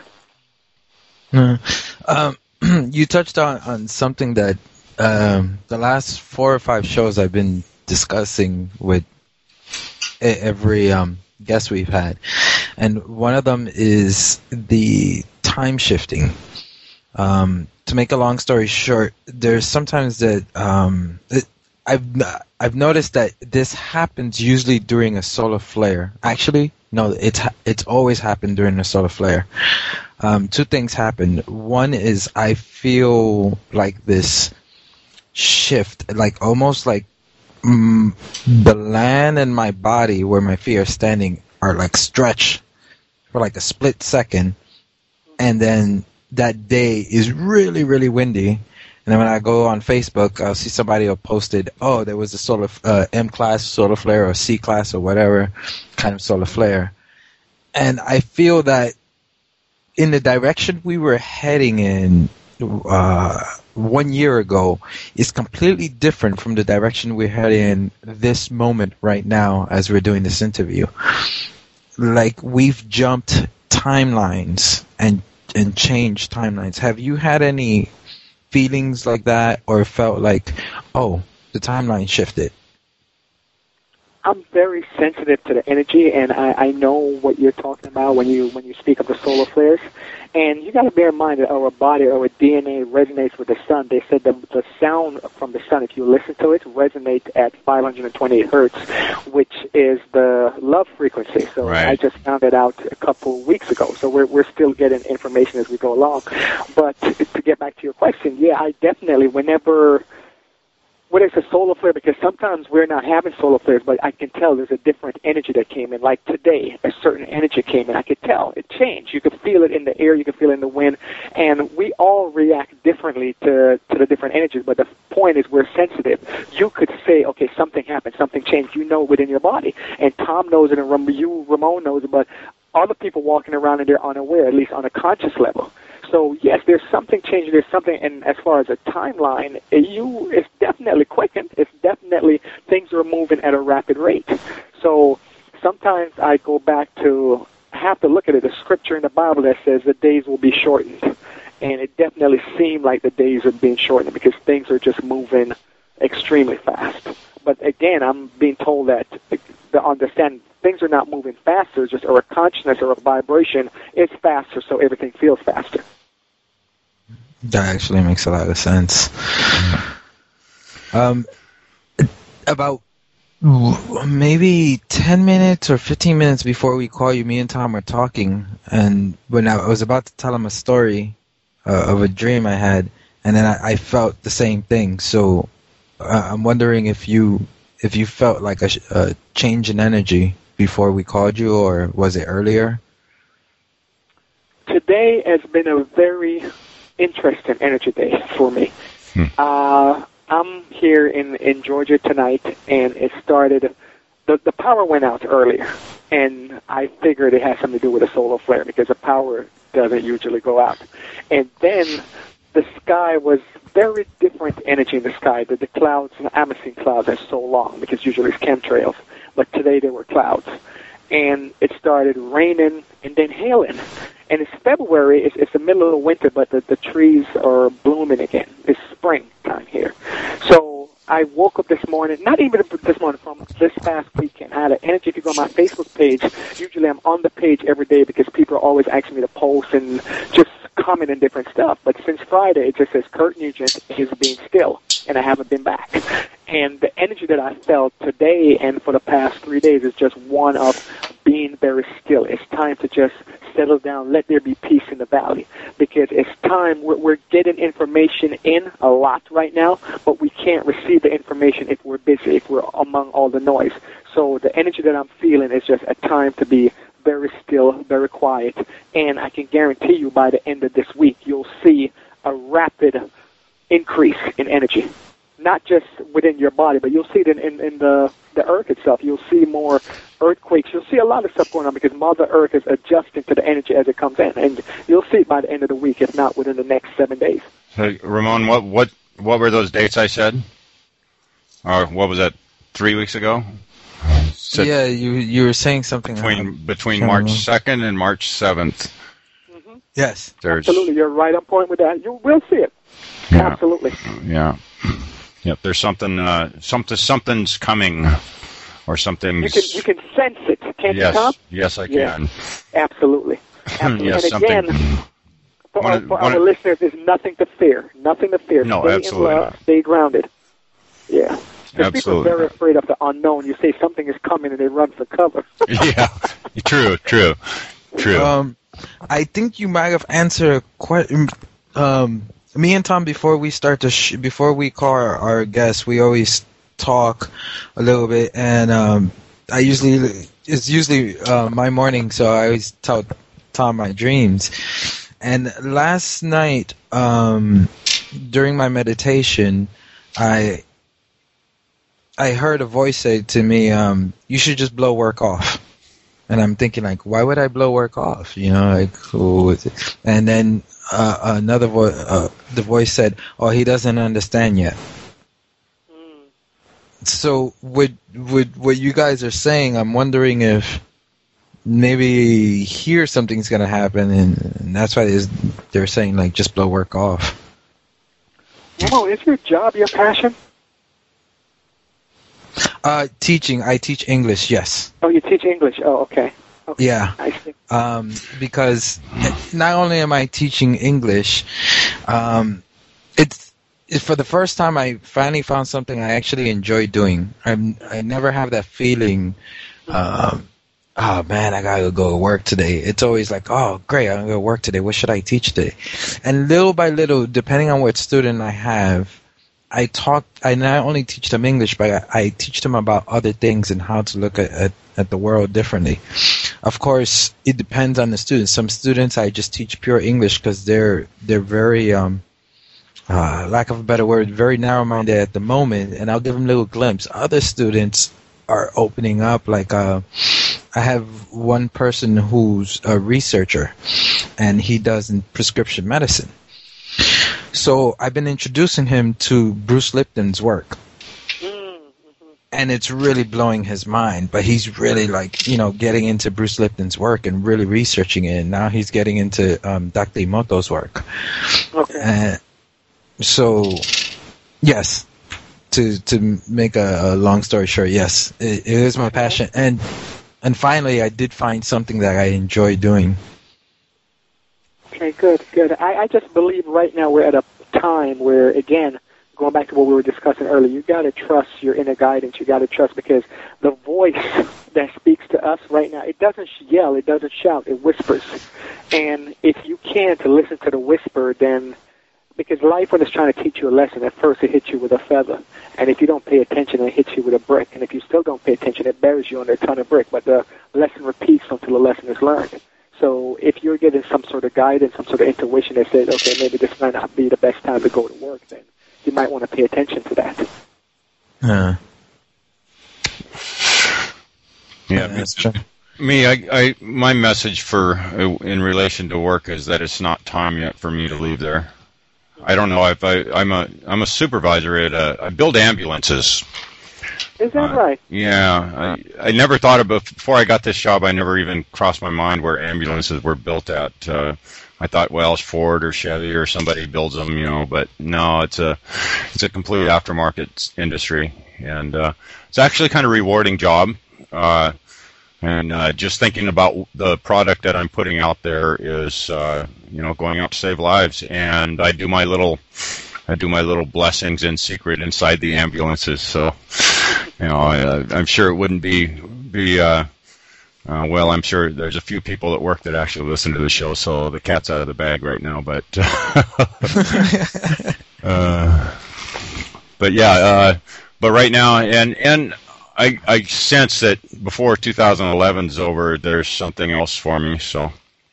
You touched on something that the last 4 or 5 shows I've been discussing with every guest we've had, and one of them is the time shifting. To make a long story short, there's sometimes that I've noticed that this happens usually during a solar flare. Actually, no, it's always happened during a solar flare. 2 things happen. One is I feel like this shift, like almost like the land and my body where my feet are standing are like stretched for like a split second, and then that day is really, really windy. And then when I go on Facebook, I'll see somebody who posted, oh, there was a solar M-class solar flare or C-class or whatever kind of solar flare. And I feel that in the direction we were heading in 1 year ago is completely different from the direction we're heading in this moment right now as we're doing this interview. Like, we've jumped timelines and changed timelines. Have you had any feelings like that, or felt like, oh, the timeline shifted? I'm very sensitive to the energy, and I know what you're talking about when you speak of the solar flares. And you got to bear in mind that our body, our DNA resonates with the sun. They said that the sound from the sun, if you listen to it, resonates at 528 hertz, which is the love frequency. So right. I just found it out a couple weeks ago. So we're still getting information as we go along. But to get back to your question, yeah, I definitely, whenever it's a solar flare, because sometimes we're not having solar flares, but I can tell there's a different energy that came in. Like today, a certain energy came in. I could tell. It changed. You could feel it in the air. You could feel it in the wind. And we all react differently to the different energies, but the point is we're sensitive. You could say, okay, something happened, something changed. You know it within your body. And Tom knows it, and Ramon knows it, but other people walking around and they're unaware, at least on a conscious level. So, yes, there's something changing. There's something, and as far as a timeline, it's definitely quickened. It's definitely, things are moving at a rapid rate. So sometimes I go back to, I have to look at it, the scripture in the Bible that says the days will be shortened. And it definitely seemed like the days are being shortened because things are just moving extremely fast. But again, I'm being told that to understand things are not moving faster, just our consciousness or a vibration is faster, so everything feels faster. That actually makes a lot of sense. About maybe 10 minutes or 15 minutes before we call you, me and Tom were talking, and when I was about to tell him a story of a dream I had, and then I felt the same thing. So I'm wondering if you felt like a change in energy before we called you, or was it earlier? Today has been a very interesting energy day for me. I'm here in Georgia tonight, and it started, the power went out earlier, and I figured it had something to do with a solar flare because the power doesn't usually go out. And then the sky was very different energy in the sky. The clouds, I haven't seen clouds in so long because usually it's chemtrails, but today there were clouds. And it started raining and then hailing. And it's February, it's the middle of the winter, but the trees are blooming again. It's springtime here. So I woke up this morning, not even this morning, from this past weekend. I had an energy. If you go on my Facebook page, usually I'm on the page every day because people are always asking me to post and just coming in different stuff. But since Friday, it just says Kurt Nugent is being still, and I haven't been back. And the energy that I felt today and for the past 3 days is just one of being very still. It's time to just settle down, let there be peace in the valley, because it's time. We're getting information in a lot right now, but we can't receive the information if we're busy, if we're among all the noise. So the energy that I'm feeling is just a time to be very still, very quiet, and I can guarantee you by the end of this week, you'll see a rapid increase in energy. Not just within your body, but you'll see it in the earth itself. You'll see more earthquakes. You'll see a lot of stuff going on because Mother Earth is adjusting to the energy as it comes in, and you'll see it by the end of the week, if not within the next 7 days. So, Ramon, what were those dates I said? Or what was that, 3 weeks ago? Yeah, you were saying something between March 2nd and March 7th. Mm-hmm. Yes, absolutely. You're right on point with that. You will see it. Yeah. Absolutely. Yeah. Yep. There's something's coming, or something. You can sense it, can't you, Tom? Yes, I can. Absolutely. Yes, and again, for our listeners, there's nothing to fear. Nothing to fear. No, stay absolutely in love, stay grounded. Yeah. Because people are very not. afraid of the unknown. You say something is coming and they run for cover. Yeah. True. I think you might have answered quite. Me and Tom, before we start before we call our guests, we always talk a little bit, and it's usually my morning, so I always tell Tom my dreams. And last night, during my meditation, I heard a voice say to me, "You should just blow work off." And I'm thinking, like, why would I blow work off? You know, like, who is it? And then another voice, the voice said, "Oh, he doesn't understand yet." So, with what you guys are saying, I'm wondering if maybe here something's going to happen, and that's why they're saying, like, just blow work off. Oh, is your job your passion? Teaching. I teach English, yes. Oh, you teach English. Oh, okay. Yeah. I see. Because not only am I teaching English, it's for the first time I finally found something I actually enjoy doing. I never have that feeling, oh man, I gotta go to work today. It's always like, oh great, I'm gonna go to work today. What should I teach today? And little by little, depending on what student I have, I not only teach them English, but I teach them about other things and how to look at the world differently. Of course, it depends on the students. Some students I just teach pure English because they're very, lack of a better word, very narrow-minded at the moment, and I'll give them a little glimpse. Other students are opening up. Like I have one person who's a researcher, and he does in prescription medicine. So I've been introducing him to Bruce Lipton's work. And it's really blowing his mind. But he's really, like, getting into Bruce Lipton's work and really researching it. And now he's getting into Dr. Emoto's work. Okay. So, yes, to make a long story short, yes, it is my passion. And finally, I did find something that I enjoy doing. Okay, good. I just believe right now we're at a time where, again, going back to what we were discussing earlier, you got to trust your inner guidance. You got to trust, because the voice that speaks to us right now, it doesn't yell, it doesn't shout, it whispers. And if you can't listen to the whisper, then, because life, when it's trying to teach you a lesson, at first it hits you with a feather. And if you don't pay attention, it hits you with a brick. And if you still don't pay attention, it buries you under a ton of brick. But the lesson repeats until the lesson is learned. So if you're getting some sort of guidance, some sort of intuition that says, okay, maybe this might not be the best time to go to work, then you might want to pay attention to that. Yeah, that's true. My message in relation to work is that it's not time yet for me to leave there. I don't know if I'm a supervisor I build ambulances. Is that right? Yeah, I never thought about, before I got this job, I never even crossed my mind where ambulances were built at. I thought Wells, Ford, or Chevy, or somebody builds them, but no, it's a complete aftermarket industry, and it's actually kind of rewarding job. And just thinking about the product that I'm putting out there is, going out to save lives. And I do my little blessings in secret inside the ambulances. So, I'm sure it wouldn't be. Well, I'm sure there's a few people at work that actually listen to the show, so the cat's out of the bag right now. But, but right now, and I sense that before 2011's over, there's something else for me. So,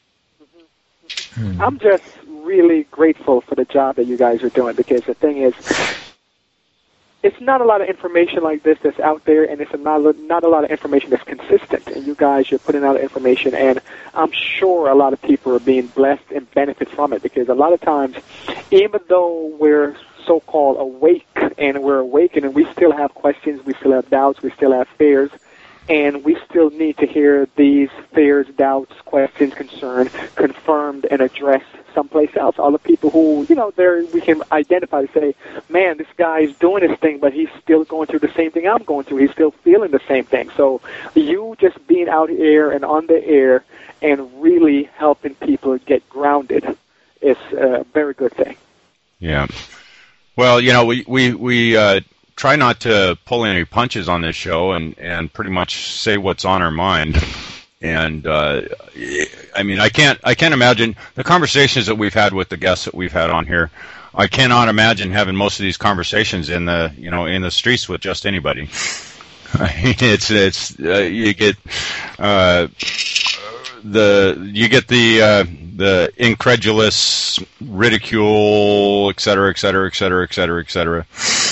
I'm just really grateful for the job that you guys are doing, because the thing is, it's not a lot of information like this that's out there, and it's not a lot of information that's consistent. And you guys, you're putting out information, and I'm sure a lot of people are being blessed and benefit from it, because a lot of times, even though we're so-called awake, and we're awakened, and we still have questions, we still have doubts, we still have fears, and we still need to hear these fears, doubts, questions, concerns confirmed and addressed someplace else. All the people who, we can identify to say, man, this guy's doing this thing, but he's still going through the same thing I'm going through. He's still feeling the same thing. So you just being out here and on the air and really helping people get grounded is a very good thing. Yeah. Well, we try not to pull any punches on this show and pretty much say what's on our mind. And I can't imagine the conversations that we've had with the guests that we've had on here. I cannot imagine having most of these conversations in the streets with just anybody. You get the incredulous ridicule, et cetera, et cetera, et cetera, et cetera, et cetera.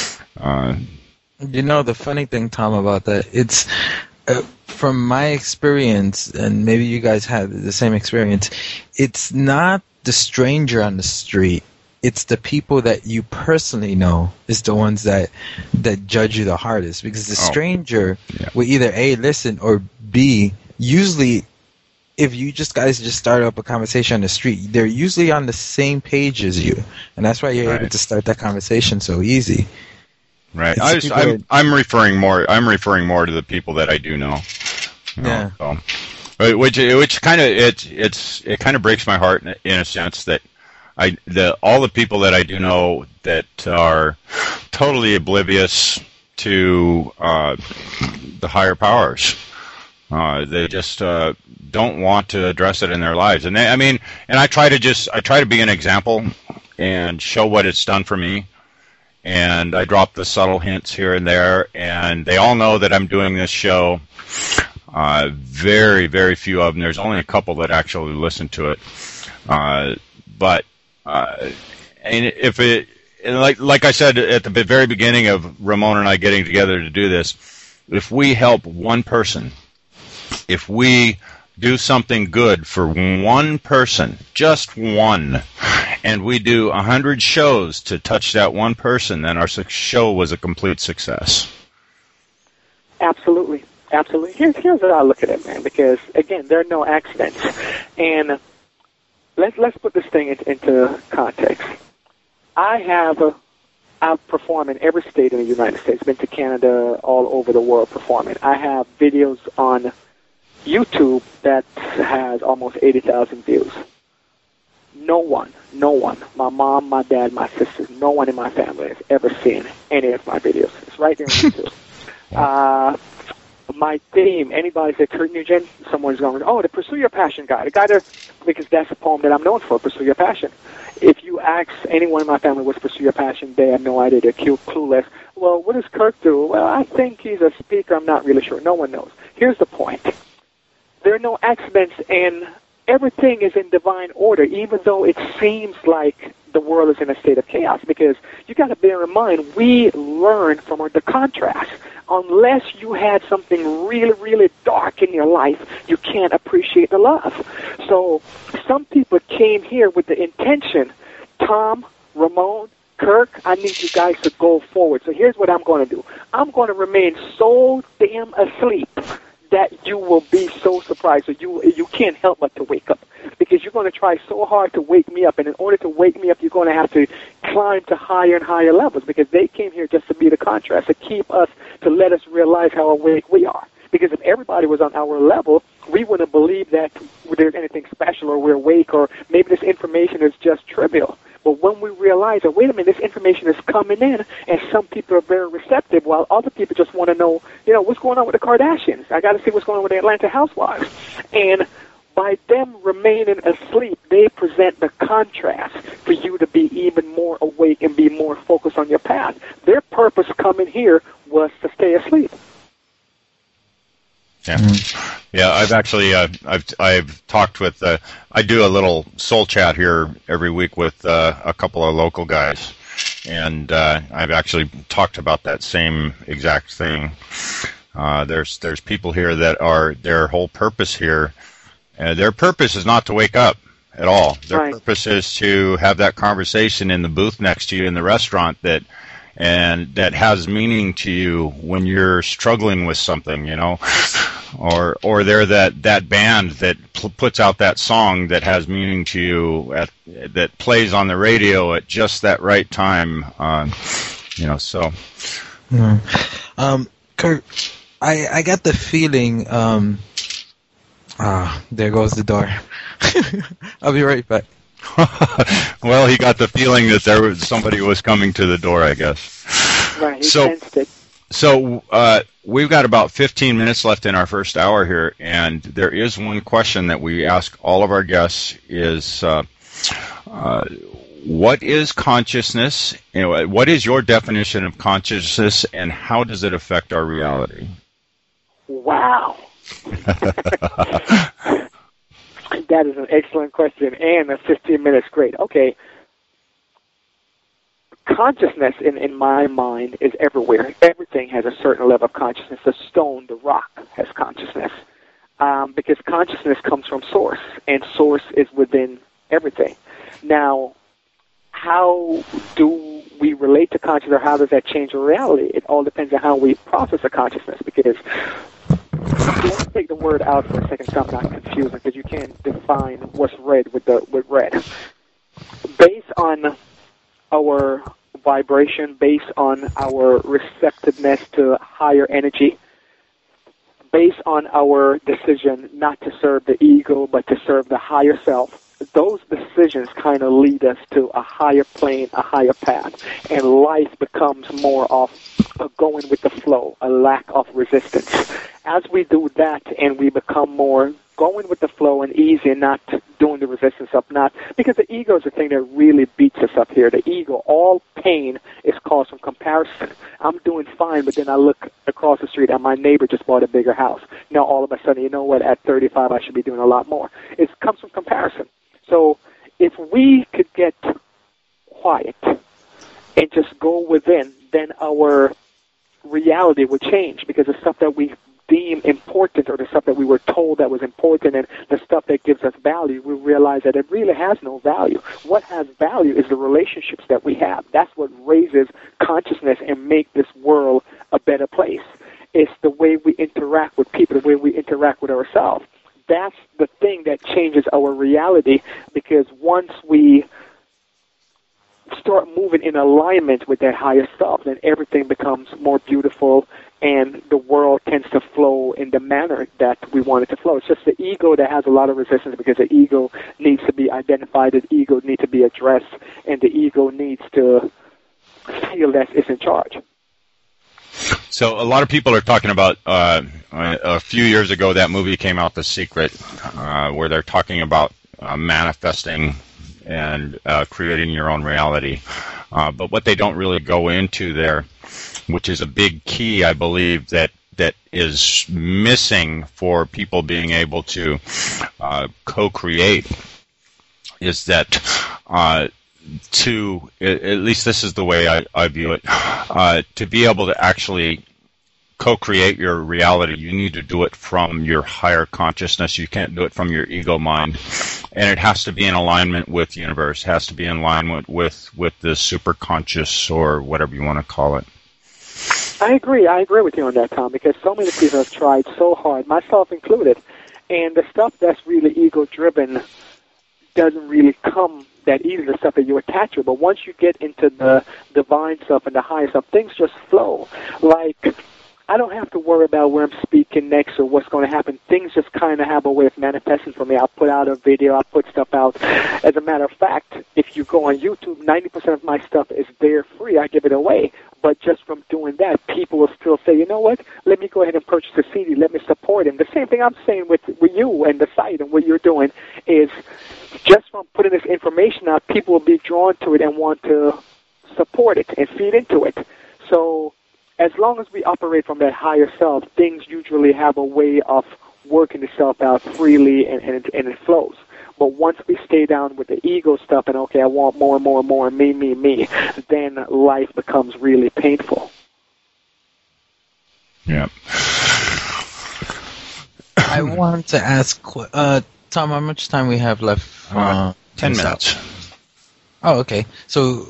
The funny thing, Tom, about that, it's from my experience, and maybe you guys have the same experience, it's not the stranger on the street. It's the people that you personally know is the ones that judge you the hardest, because the stranger will either A, listen, or B, usually if you guys start up a conversation on the street, they're usually on the same page as you, and that's why you're able to start that converation so easy. Right. I'm referring more to the people that I do know. Yeah. So, which kind of it kind of breaks my heart in a sense that all the people that I do know that are totally oblivious to the higher powers. They just don't want to address it in their lives, and I try to be an example and show what it's done for me. And I drop the subtle hints here and there, and they all know that I'm doing this show. Very, very few of them. There's only a couple that actually listen to it. But like I said at the very beginning of Ramon and I getting together to do this, if we help one person, if we do something good for one person, just one, and we do 100 shows to touch that one person, then our show was a complete success. Absolutely. Absolutely. Here's how I look at it, man, because, again, there are no accidents. And let's put this thing into context. I've performed in every state in the United States, been to Canada, all over the world performing. I have videos on YouTube that has almost 80,000 views. No one, my mom, my dad, my sisters, no one in my family has ever seen any of my videos. It's right there on YouTube. My theme, anybody say Kurt Nugent, someone's going, the Pursue Your Passion guy. Because that's a poem that I'm known for, Pursue Your Passion. If you ask anyone in my family what's Pursue Your Passion, they have no idea. They're clueless. Well, what does Kurt do? Well, I think he's a speaker. I'm not really sure. No one knows. Here's the point. There are no accidents, and everything is in divine order, even though it seems like the world is in a state of chaos, because you got to bear in mind, we learn from the contrast. Unless you had something really, really dark in your life, you can't appreciate the love. So some people came here with the intention, Tom, Ramon, Kirk, I need you guys to go forward. So here's what I'm going to do. I'm going to remain so damn asleep that you will be so surprised. So you can't help but to wake up, because you're going to try so hard to wake me up. And in order to wake me up, you're going to have to climb to higher and higher levels, because they came here just to be the contrast, to keep us, to let us realize how awake we are. Because if everybody was on our level, we wouldn't believe that there's anything special or we're awake or maybe this information is just trivial. But when we realize that, wait a minute, this information is coming in, and some people are very receptive, while other people just want to know, what's going on with the Kardashians? I got to see what's going on with the Atlanta Housewives. And by them remaining asleep, they present the contrast for you to be even more awake and be more focused on your path. Their purpose coming here was to stay asleep. Yeah, yeah. I've actually I've talked with I do a little soul chat here every week with a couple of local guys, and I've actually talked about that same exact thing. There's people here that are their whole purpose here. Their purpose is not to wake up at all. Their purpose is to have that conversation in the booth next to you in the restaurant that has meaning to you when you're struggling with something, or they're that band that puts out that song that has meaning to you that plays on the radio at just that right time, so. Kurt, I got the feeling, there goes the door. I'll be right back. Well, he got the feeling that somebody was coming to the door, I guess. Right, he sensed it. So we've got about 15 minutes left in our first hour here, and there is one question that we ask all of our guests is, what is consciousness? What is your definition of consciousness, and how does it affect our reality? Wow. That is an excellent question, and a 15 minutes great. Okay. Consciousness, in my mind, is everywhere. Everything has a certain level of consciousness. The stone, the rock, has consciousness. Because consciousness comes from source, and source is within everything. Now, how do we relate to consciousness, or how does that change our reality? It all depends on how we process a consciousness, because let's take the word out for a second so I'm not confusing, because you can't define what's red with red. Based on our vibration, based on our receptiveness to higher energy, based on our decision not to serve the ego but to serve the higher self, those decisions kind of lead us to a higher plane, a higher path, and life becomes more of a going with the flow, a lack of resistance. As we do that and we become more going with the flow and easy and not doing the resistance of not, because the ego is the thing that really beats us up here. The ego, all pain is caused from comparison. I'm doing fine, but then I look across the street and my neighbor just bought a bigger house. Now all of a sudden, you know what, at 35 I should be doing a lot more. It comes from comparison. So if we could get quiet and just go within, then our reality would change, because the stuff that we deem important, or the stuff that we were told that was important, and the stuff that gives us value, we realize that it really has no value. What has value is the relationships that we have. That's what raises consciousness and make this world a better place. It's the way we interact with people, the way we interact with ourselves. That's the thing that changes our reality, because once we start moving in alignment with that higher self, then everything becomes more beautiful, and the world tends to flow in the manner that we want it to flow. It's just the ego that has a lot of resistance, because the ego needs to be identified, the ego needs to be addressed, and the ego needs to feel that it's in charge. So a lot of people are talking about, a few years ago, that movie came out, The Secret, where they're talking about manifesting and creating your own reality. But what they don't really go into there, which is a big key, I believe, that is missing for people being able to co-create, is that at least this is the way I view it, to be able to actually co-create your reality, you need to do it from your higher consciousness. You can't do it from your ego mind. And it has to be in alignment with the universe, has to be in alignment with the superconscious, or whatever you want to call it. I agree with you on that, Tom, because so many people have tried so hard, myself included, and the stuff that's really ego-driven doesn't really come that easy, the stuff that you attach to. But once you get into the divine stuff and the higher stuff, things just flow. Like, I don't have to worry about where I'm speaking next or what's going to happen. Things just kind of have a way of manifesting for me. I'll put out a video. I'll put stuff out. As a matter of fact, if you go on YouTube, 90% of my stuff is there free. I give it away. But just from doing that, people will still say, you know what, let me go ahead and purchase a CD. Let me support him. The same thing I'm saying with you and the site and what you're doing is just from putting this information out, people will be drawn to it and want to support it and feed into it. So as long as we operate from that higher self, things usually have a way of working itself out freely and it flows. But once we stay down with the ego stuff and, okay, I want more and more and more, me, then life becomes really painful. Yeah. I want to ask, Tom, how much time we have left? 10 minutes. Oh, okay. So,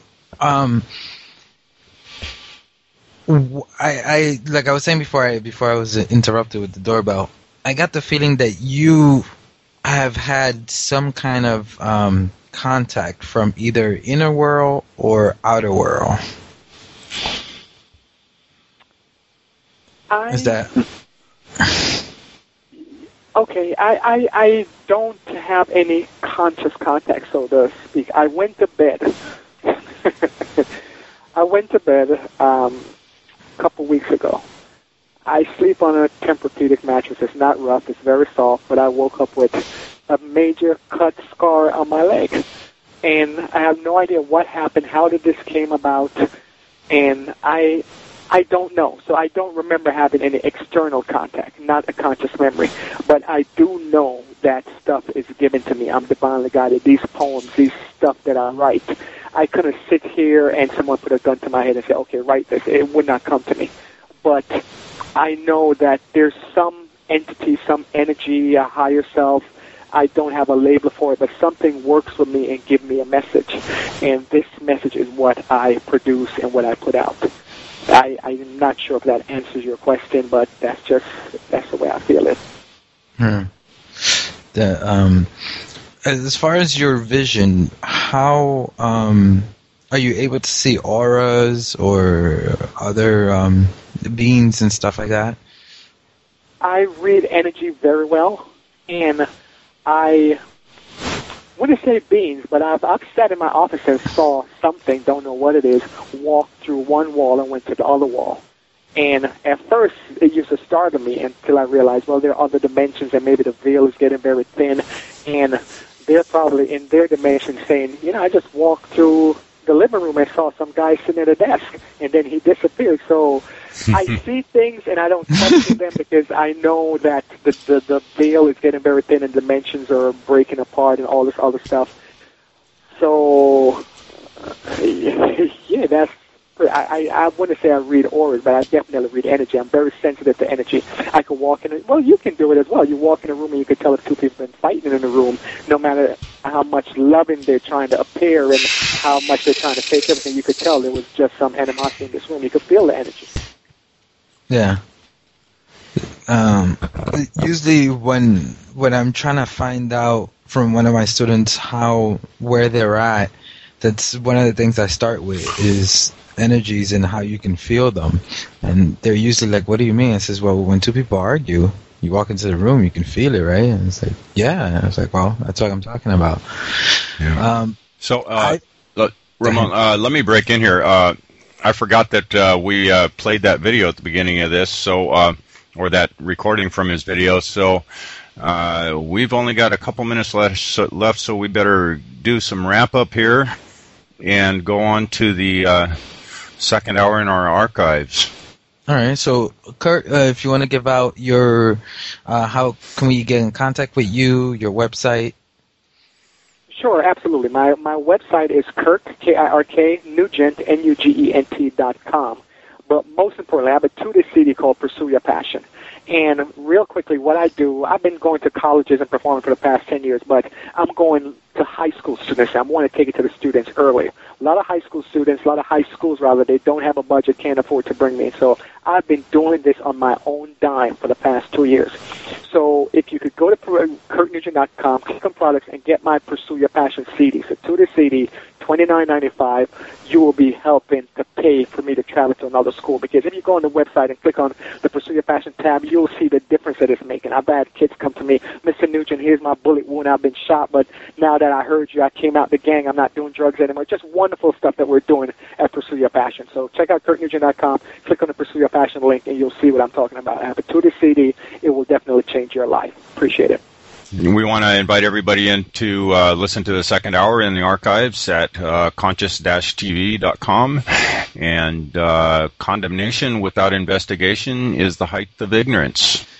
I like I was saying before I was interrupted with the doorbell, I got the feeling that you have had some kind of contact from either inner world or outer world. Is that okay? I don't have any conscious contact, so to speak. I went to bed. A couple weeks ago. I sleep on a Tempur-Pedic mattress. It's not rough. It's very soft, but I woke up with a major cut scar on my leg. And I have no idea what happened, how did this came about, and I don't know. So I don't remember having any external contact, not a conscious memory. But I do know that stuff is given to me. I'm divinely guided. These poems, these stuff that I write, I couldn't sit here and someone put a gun to my head and say, okay, write this. It would not come to me. But I know that there's some entity, some energy, a higher self. I don't have a label for it, but something works with me and gives me a message. And this message is what I produce and what I put out. I'm not sure if that answers your question, but that's the way I feel it. As far as your vision, how are you able to see auras or other beings and stuff like that? I read energy very well, and I wouldn't say beings, but I've sat in my office and saw something, don't know what it is, walk through one wall and went to the other wall. And at first, it used to startle me until I realized, well, there are other dimensions, and maybe the veil is getting very thin, and they're probably in their dimension saying, I just walked through the living room and saw some guy sitting at a desk, and then he disappeared. So I see things, and I don't question them because I know that the veil is getting very thin and dimensions are breaking apart and all this other stuff. So, yeah, that's... I wouldn't say I read auras, but I definitely read energy. I'm very sensitive to energy. I could walk in it. Well, you can do it as well. You walk in a room and you can tell if two people have been fighting in the room, no matter how much loving they're trying to appear and how much they're trying to fake everything. You could tell there was just some animosity in this room. You could feel the energy. Yeah. Usually when I'm trying to find out from one of my students where they're at, that's one of the things I start with is energies and how you can feel them. And they're usually like, what do you mean? I says, well, when two people argue, you walk into the room, you can feel it, right? And it's like, yeah. And I was like, well, that's what I'm talking about. Yeah. Ramon, let me break in here. I forgot that we played that video at the beginning of this, or that recording from his video. So we've only got a couple minutes left, so we better do some wrap up here and go on to the second hour in our archives. All right. So, Kurt, if you want to give out your, how can we get in contact with you, your website? Sure, absolutely. My website is Kirk, K-I-R-K, Nugent, Nugent.com. But most importantly, I have a 2-disc CD called Pursue Your Passion. And real quickly, what I do, I've been going to colleges and performing for the past 10 years, but I'm going to high school students. I want to take it to the students early. a lot of high school students, a lot of high schools rather, they don't have a budget, can't afford to bring me. So I've been doing this on my own dime for the past 2 years. So if you could go to KurtNugent.com, click on products, and get my Pursue Your Passion CD. So to the CD, $29.95, you will be helping to pay for me to travel to another school. Because if you go on the website and click on the Pursue Your Passion tab, you'll see the difference that it's making. I've had kids come to me, Mr. Nugent, here's my bullet wound. I've been shot, but now that I heard you, I came out the gang. I'm not doing drugs anymore. Just wonderful stuff that we're doing at Pursue Your Passion. So check out KurtNugent.com, click on the Pursue Your Passion link, and you'll see what I'm talking about. I have a to CD. It will definitely change your life. Appreciate it. We want to invite everybody in to listen to the second hour in the archives at conscious-tv.com. And condemnation without investigation is the height of ignorance.